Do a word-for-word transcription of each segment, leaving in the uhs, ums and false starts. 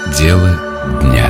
Дело дня.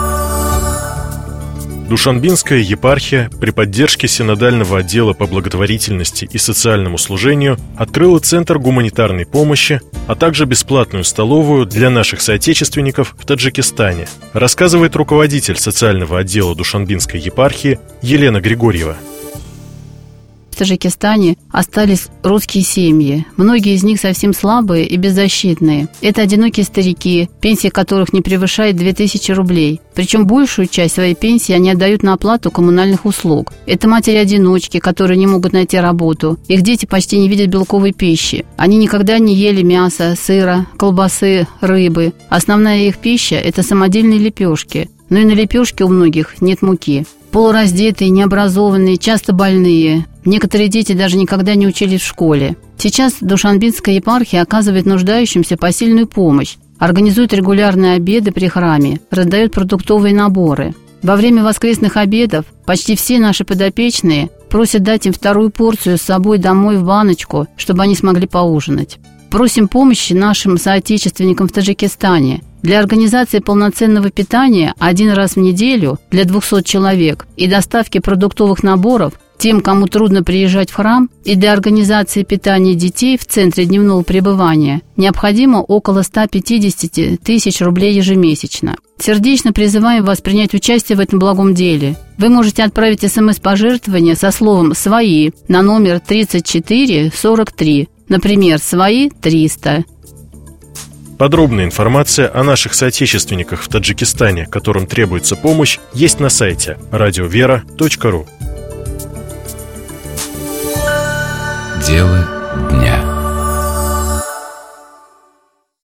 Душанбинская епархия при поддержке синодального отдела по благотворительности и социальному служению открыла центр гуманитарной помощи, а также бесплатную столовую для наших соотечественников в Таджикистане, рассказывает руководитель социального отдела Душанбинской епархии Елена Григорьева. В Таджикистане остались русские семьи. Многие из них совсем слабые и беззащитные. Это одинокие старики, пенсия которых не превышает две тысячи рублей. Причем большую часть своей пенсии они отдают на оплату коммунальных услуг. Это матери-одиночки, которые не могут найти работу. Их дети почти не видят белковой пищи. Они никогда не ели мяса, сыра, колбасы, рыбы. Основная их пища – это самодельные лепешки. Но и на лепешке у многих нет муки. Полураздетые, необразованные, часто больные. Некоторые дети даже никогда не учились в школе. Сейчас Душанбинская епархия оказывает нуждающимся посильную помощь, организует регулярные обеды при храме, раздает продуктовые наборы. Во время воскресных обедов почти все наши подопечные просят дать им вторую порцию с собой домой в баночку, чтобы они смогли поужинать. Просим помощи нашим соотечественникам в Таджикистане для организации полноценного питания один раз в неделю для двухсот человек и доставки продуктовых наборов тем, кому трудно приезжать в храм, и для организации питания детей в центре дневного пребывания необходимо около ста пятидесяти тысяч рублей ежемесячно. Сердечно призываем вас принять участие в этом благом деле. Вы можете отправить смс-пожертвование со словом «Свои» на номер тридцать четыре сорок три, например, «Свои» триста. Подробная информация о наших соотечественниках в Таджикистане, которым требуется помощь, есть на сайте радиовера точка ру. Дело дня.